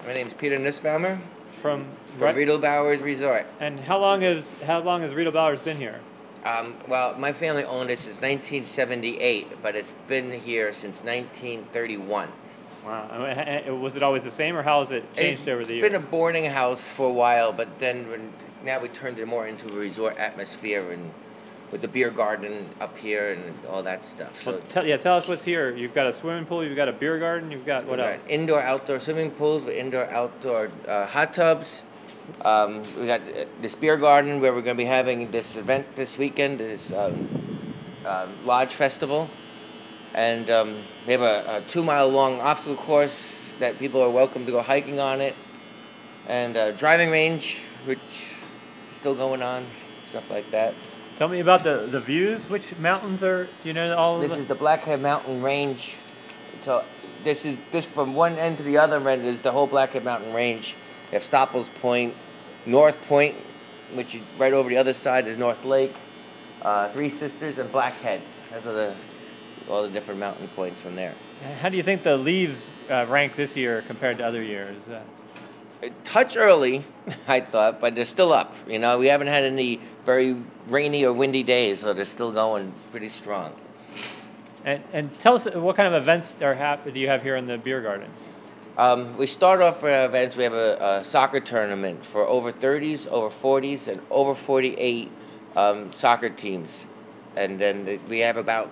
My name's Peter Nussbaumer From from right. Riedel Bowers Resort. And how long has Riedel Bowers been here? Well, my family owned it since 1978, but it's been here since 1931. Wow. Was it always the same, or how has it changed over It's the been years? a boarding house for a while, but then now we turned it more into a resort atmosphere and with the beer garden up here and all that stuff. Well, So tell us what's here. You've got a swimming pool. You've got a beer garden. You've got we what got else? indoor outdoor swimming pools with indoor outdoor hot tubs. We got this beer garden where we're going to be having this event this weekend, this lodge festival, and we have a 2 mile long obstacle course that people are welcome to go hiking on it, and a driving range which is still going on, stuff like that. Tell me about the views. Which mountains are? Do you know all of This the? is the Blackhead Mountain Range. So this from one end to the other end is the whole Blackhead Mountain Range. You have Stopples Point, North Point, which is right over the other side is North Lake, Three Sisters, and Blackhead. Those are all the different mountain points from there. How do you think the leaves rank this year compared to other years? A touch early, I thought, but they're still up. You know, we haven't had any very rainy or windy days, so they're still going pretty strong. And tell us what kind of events do you have here in the beer garden? We start off with events. We have a soccer tournament for over 30s, over 40s, and over 48 soccer teams. And then we have about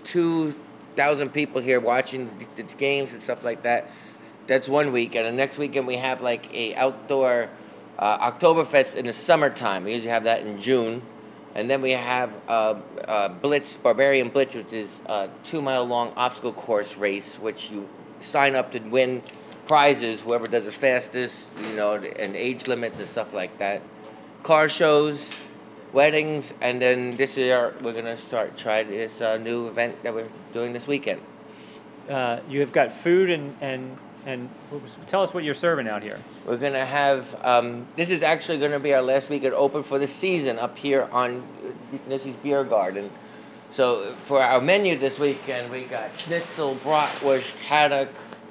2,000 people here watching the games and stuff like that. That's one weekend. And the next weekend we have like a outdoor Oktoberfest in the summertime. We usually have that in June. And then we have Blitz, Barbarian Blitz, which is a 2 mile long obstacle course race, which you sign up to win prizes, whoever does it fastest, and age limits and stuff like that. Car shows, weddings, and then this year we're gonna start try this new event that we're doing this weekend. You have got food and tell us what you're serving out here. We're gonna have this is actually gonna be our last weekend open for the season up here on Nissy's Beer Garden. So for our menu this weekend, we got schnitzel, bratwurst, haddock,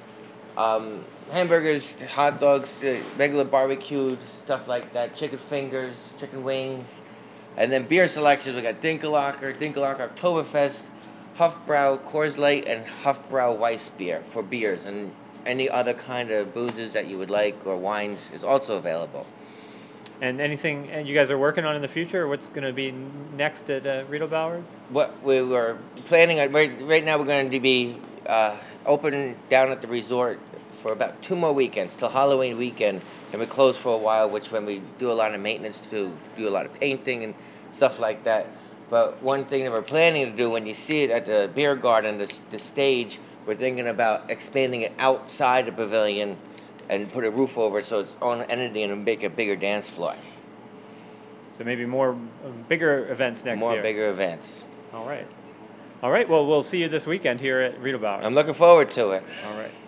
hamburgers, hot dogs, regular barbecue stuff like that, chicken fingers, chicken wings, and then beer selections. We got Dinkelhocker Oktoberfest, Hofbrau Coors Light, and Hofbrau Weiss beer for beers, and any other kind of boozes that you would like or wines is also available. And anything you guys are working on in the future? What's going to be next at Riedel Bowers? What we were planning on right now, we're going to be open down at the resort for about 2 more weekends till Halloween weekend, and we close for a while, which when we do a lot of maintenance to do a lot of painting and stuff like that. But one thing that we're planning to do when you see it at the beer garden, the stage, we're thinking about expanding it outside the pavilion and put a roof over it so it's on entity and make a bigger dance floor. So maybe more bigger events next More year. bigger events. All right. All right. Well, we'll see you this weekend here at Riedel Bowers. I'm looking forward to it. All right.